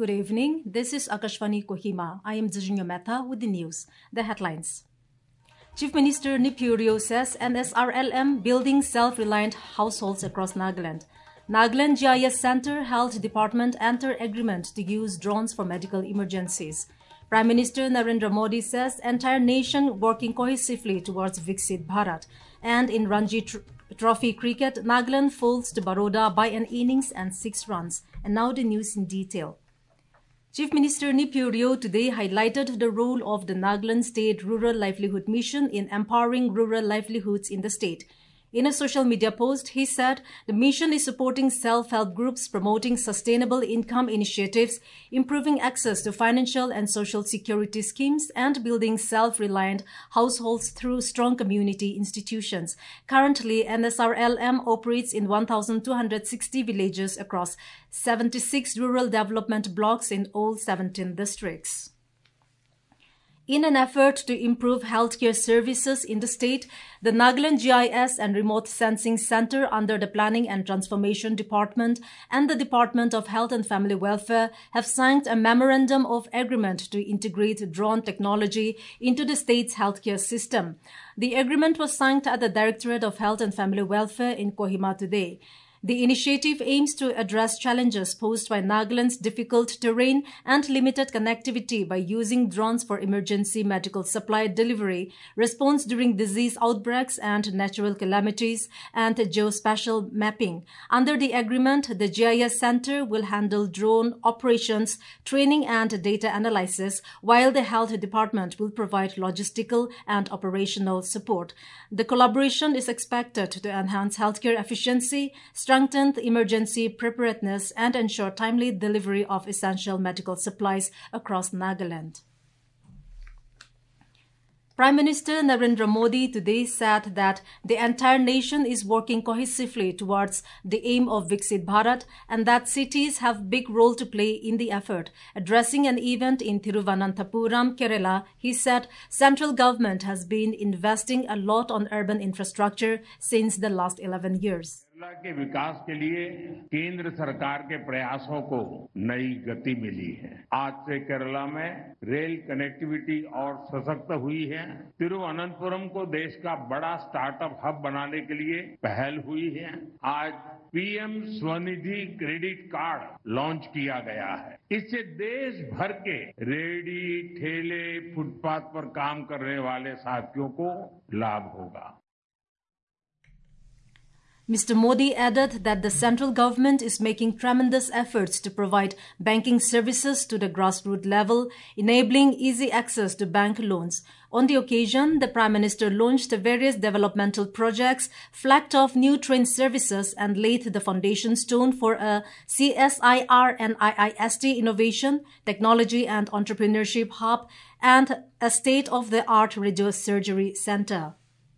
Good evening. This is Akashvani Kohima. I am Zijunya Mehta with the news. The headlines. Chief Minister Neiphiu Rio says NSRLM building self-reliant households across Nagaland. Nagaland GIS Center Health Department enter agreement to use drones for medical emergencies. Prime Minister Narendra Modi says entire nation working cohesively towards Viksit Bharat. And in Ranji Trophy cricket, Nagaland falls to Baroda by an innings and 6 runs. And now the news in detail. Chief Minister Neiphiu Rio today highlighted the role of the Nagaland State Rural Livelihood Mission in empowering rural livelihoods in the state. In a social media post, he said the mission is supporting self-help groups, promoting sustainable income initiatives, improving access to financial and social security schemes, and building self-reliant households through strong community institutions. Currently, NSRLM operates in 1,260 villages across 76 rural development blocks in all 17 districts. In an effort to improve healthcare services in the state, the Nagaland GIS and Remote Sensing Center under the Planning and Transformation Department and the Department of Health and Family Welfare have signed a memorandum of agreement to integrate drone technology into the state's healthcare system. The agreement was signed at the Directorate of Health and Family Welfare in Kohima today. The initiative aims to address challenges posed by Nagaland's difficult terrain and limited connectivity by using drones for emergency medical supply delivery, response during disease outbreaks and natural calamities, and geospatial mapping. Under the agreement, the GIS Center will handle drone operations, training and data analysis, while the Health Department will provide logistical and operational support. The collaboration is expected to enhance healthcare efficiency, strengthen emergency preparedness, and ensure timely delivery of essential medical supplies across Nagaland. Prime Minister Narendra Modi today said that the entire nation is working cohesively towards the aim of Viksit Bharat and that cities have big role to play in the effort. Addressing an event in Thiruvananthapuram, Kerala, he said central government has been investing a lot on urban infrastructure since the last 11 years. Kerala के विकास के लिए केंद्र सरकार के प्रयासों को नई गति मिली है। आज से केरला में रेल कनेक्टिविटी और सशक्त हुई है। तिरुवनंतपुरम को देश का बड़ा स्टार्टअप हब बनाने के लिए पहल हुई है। आज PM Svanidhi credit card launch किया गया है। इससे देश भर के रेहड़ी, ठेले, फुटपाथ पर काम करने वाले साथियों को लाभ होगा। Mr. Modi added that the central government is making tremendous efforts to provide banking services to the grassroots level, enabling easy access to bank loans. On the occasion, the Prime Minister launched various developmental projects, flagged off new train services, and laid the foundation stone for a CSIR and IIST innovation, technology and entrepreneurship hub, and a state-of-the-art radiosurgery center.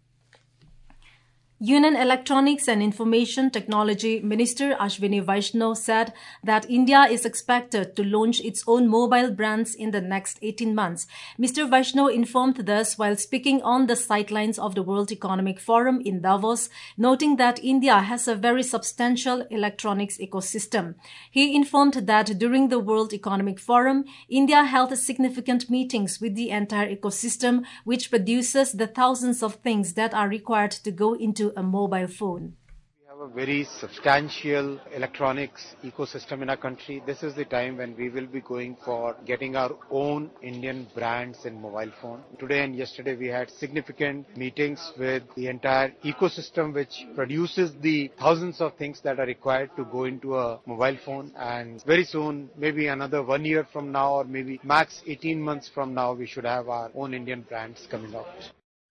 Union Electronics and Information Technology Minister Ashwini Vaishnaw said that India is expected to launch its own mobile brands in the next 18 months. Mr. Vaishnaw informed this while speaking on the sidelines of the World Economic Forum in Davos, noting that India has a very substantial electronics ecosystem. He informed that during the World Economic Forum, India held significant meetings with the entire ecosystem, which produces the thousands of things that are required to go into a mobile phone. We have a very substantial electronics ecosystem in our country. This is the time when we will be going for getting our own Indian brands in mobile phone. Today and yesterday we had significant meetings with the entire ecosystem which produces the thousands of things that are required to go into a mobile phone, and very soon, maybe another 1 year from now or maybe max 18 months from now, we should have our own Indian brands coming out.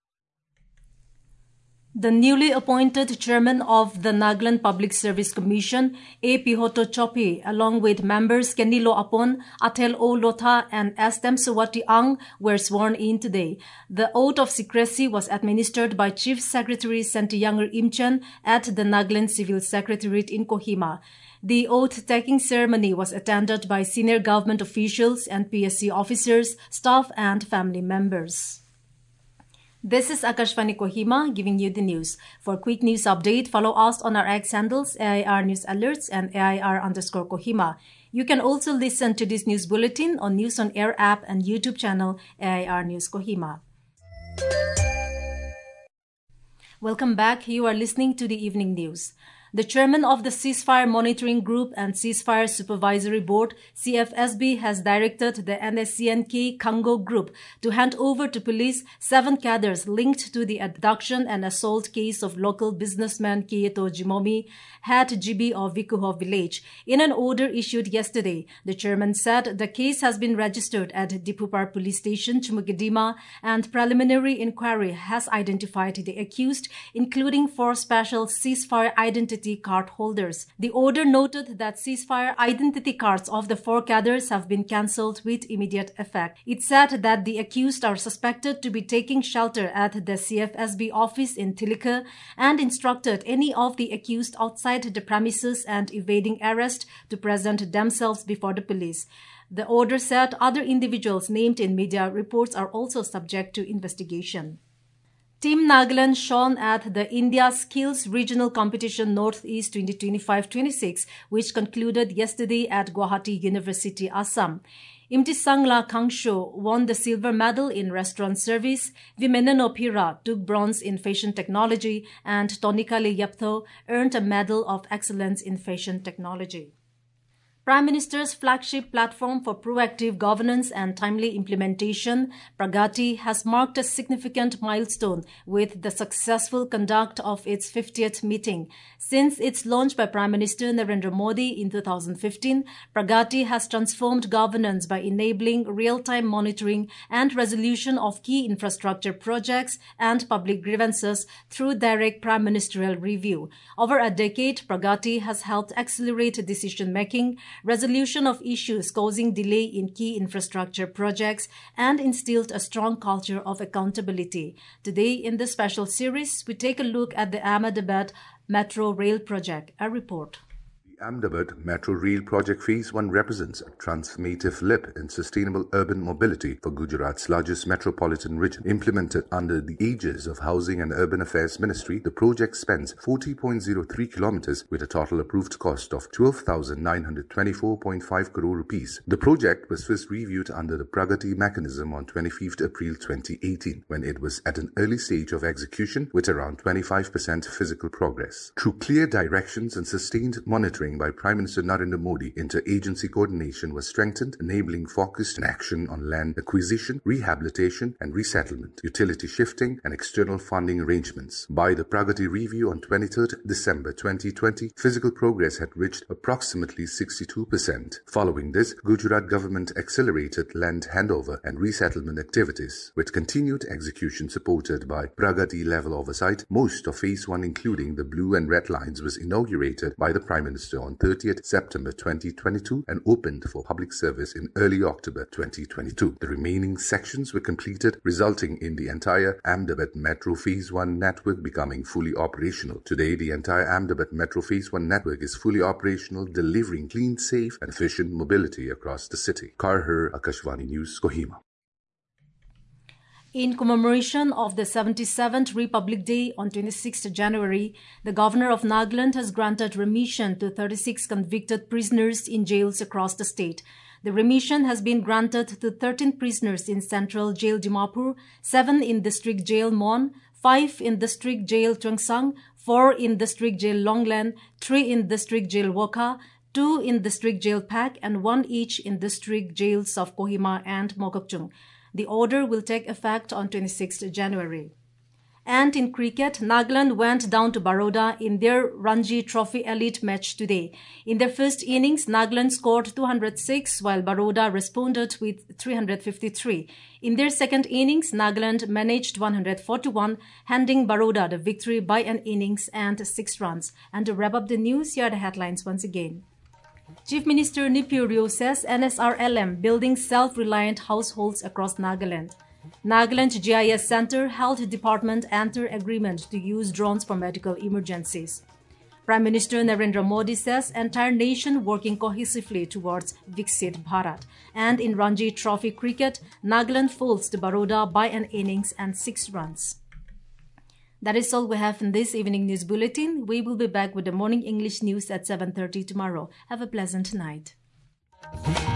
The newly appointed chairman of the Nagaland Public Service Commission, A. Pihoto Chopi, along with members Kenilo Apon, Atel O. Lotha, and S. Temsawati Ang, were sworn in today. The oath of secrecy was administered by Chief Secretary Sentiyanger Imchen at the Nagaland Civil Secretariat in Kohima. The oath-taking ceremony was attended by senior government officials and PSC officers, staff, and family members. This is Akashvani Kohima giving you the news. For quick news update, follow us on our X handles AIR News Alerts and AIR_Kohima. You can also listen to this news bulletin on News on Air app and YouTube channel AIR News Kohima. Welcome back. You are listening to the evening news. The chairman of the Ceasefire Monitoring Group and Ceasefire Supervisory Board, CFSB, has directed the NSCN-K Congo Group to hand over to police 7 cadres linked to the abduction and assault case of local businessman Kieto Jimomi, head GB of Vikuho village. In an order issued yesterday, the chairman said the case has been registered at Dipupar Police Station, Chumugidima, and preliminary inquiry has identified the accused, including 4 special ceasefire identity card holders. The order noted that ceasefire identity cards of the 4 cadres have been cancelled with immediate effect. It said that the accused are suspected to be taking shelter at the CFSB office in Tilika and instructed any of the accused outside the premises and evading arrest to present themselves before the police. The order said other individuals named in media reports are also subject to investigation. Team Nagaland shone at the India Skills Regional Competition Northeast 2025-26, which concluded yesterday at Guwahati University, Assam. Imtisangla Kangsho won the silver medal in restaurant service, Vimeneno Pira took bronze in fashion technology, and Tonikale Yaptho earned a medal of excellence in fashion technology. Prime Minister's flagship platform for proactive governance and timely implementation, Pragati, has marked a significant milestone with the successful conduct of its 50th meeting. Since its launch by Prime Minister Narendra Modi in 2015, Pragati has transformed governance by enabling real-time monitoring and resolution of key infrastructure projects and public grievances through direct prime ministerial review. Over a decade, Pragati has helped accelerate decision-making, resolution of issues causing delay in key infrastructure projects, and instilled a strong culture of accountability. Today, in this special series, we take a look at the Ahmedabad Metro Rail Project. A report. The Ahmedabad Metro Rail Project Phase 1 represents a transformative leap in sustainable urban mobility for Gujarat's largest metropolitan region. Implemented under the aegis of Housing and Urban Affairs Ministry, the project spans 40.03 kilometers with a total approved cost of 12,924.5 crore rupees. The project was first reviewed under the Pragati mechanism on 25th April 2018, when it was at an early stage of execution with around 25% physical progress. Through clear directions and sustained monitoring by Prime Minister Narendra Modi, interagency coordination was strengthened, enabling focused action on land acquisition, rehabilitation and resettlement, utility shifting and external funding arrangements. By the Pragati review on 23rd December 2020, physical progress had reached approximately 62%. Following this, Gujarat government accelerated land handover and resettlement activities, with continued execution supported by Pragati level oversight. Most of Phase 1, including the blue and red lines, was inaugurated by the Prime Minister on 30th September 2022 and opened for public service in early October 2022. The remaining sections were completed, resulting in the entire Ahmedabad Metro Phase 1 network becoming fully operational. Today, the entire Ahmedabad Metro Phase 1 network is fully operational, delivering clean, safe and efficient mobility across the city. Karhar, Akashvani News, Kohima. In commemoration of the 77th Republic Day on 26 January, the Governor of Nagaland has granted remission to 36 convicted prisoners in jails across the state. The remission has been granted to 13 prisoners in Central Jail Dimapur, 7 in District Jail Mon, 5 in District Jail Tungsang, 4 in District Jail Longland, 3 in District Jail Wokha, 2 in District Jail Pak, and 1 each in District Jails of Kohima and Mokokchung. The order will take effect on 26 January. And in cricket, Nagaland went down to Baroda in their Ranji Trophy Elite match today. In their first innings, Nagaland scored 206 while Baroda responded with 353. In their second innings, Nagaland managed 141, handing Baroda the victory by an innings and 6 runs. And to wrap up the news, here are the headlines once again. Chief Minister Nipurio says NSRLM building self-reliant households across Nagaland. Nagaland GIS Center held department enter agreement to use drones for medical emergencies. Prime Minister Narendra Modi says entire nation working cohesively towards Viksit Bharat. And in Ranji Trophy cricket, Nagaland falls to Baroda by an innings and 6 runs. That is all we have in this evening news bulletin. We will be back with the morning English news at 7:30 tomorrow. Have a pleasant night.